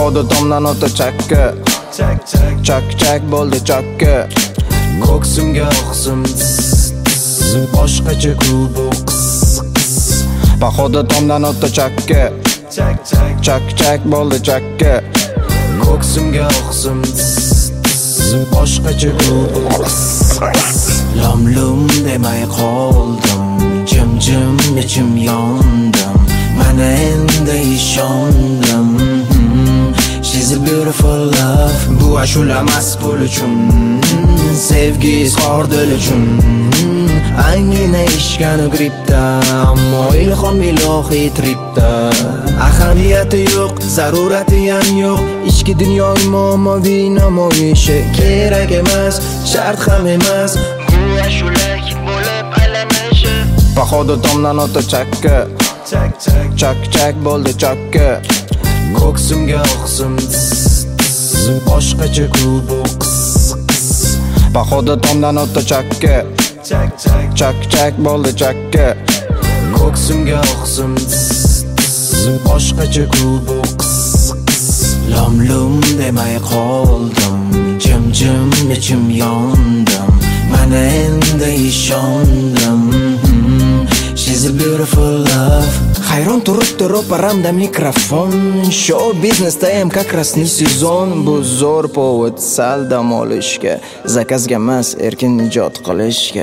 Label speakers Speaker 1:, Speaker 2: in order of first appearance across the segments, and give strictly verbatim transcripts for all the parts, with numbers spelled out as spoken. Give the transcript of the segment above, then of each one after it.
Speaker 1: Bahodir tomdan o'ta chakka, chak chak chak chak bo'ldi chakka. Ko'ksimga oqsim boshqacha ku bu qiz. Bahodir tomdan o'ta chakka, chak chak chak chak bo'ldi chakka. Ko'ksimga oqsim boshqacha ku bu qiz. Lom lum demay qoldim, jim jim ichim yondim. Mana endi ishondim. She's a beautiful love. Bu ashula emas pul uchun, sevgi izhor dil uchun. Angina ishgani gripda, ammo ilhom ilohiy tripda. Ahamiyati yo'q, zarurati ham yo'q. Ichki dunyoning momoviy namoyishi kerak emas, shart ham emas. Bu ashula bo'lib aylanishi. Bahodir tomdan o'ta chakka, chak chak chak chak bo'ldi chakka. Ko'ksimga oqsim boshqacha ku bu qiz. Bahodir tomdan o'ta chakka, chak chak chak chak bo'ldi chakka. Ko'ksimga oqsim boshqacha ku bu qiz. Lom lum demay qoldim, jim jim ichim yondim. Mana endi ishondim. She's a beautiful love. Hayron turibdi ro'paramda mikrofon. Show biznesda ham как раз не сезон. Bu zo'r povod sal dam olishga, zakazga emas, erkin ijod qilishga.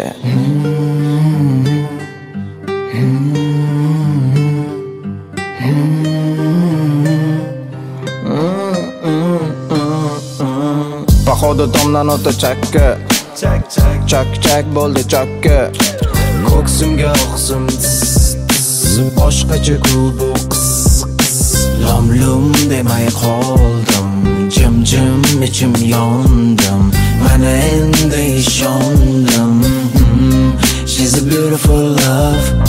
Speaker 1: Bahodir tomdan o'ta chakka, chak chak chak chak bo'ldi chakka. Ko'ksimga oqsim boshqacha ku bu qiz. Lom lum demay qoldim, jim jim ichim yondim. Mana endi ishondim. She's a beautiful love.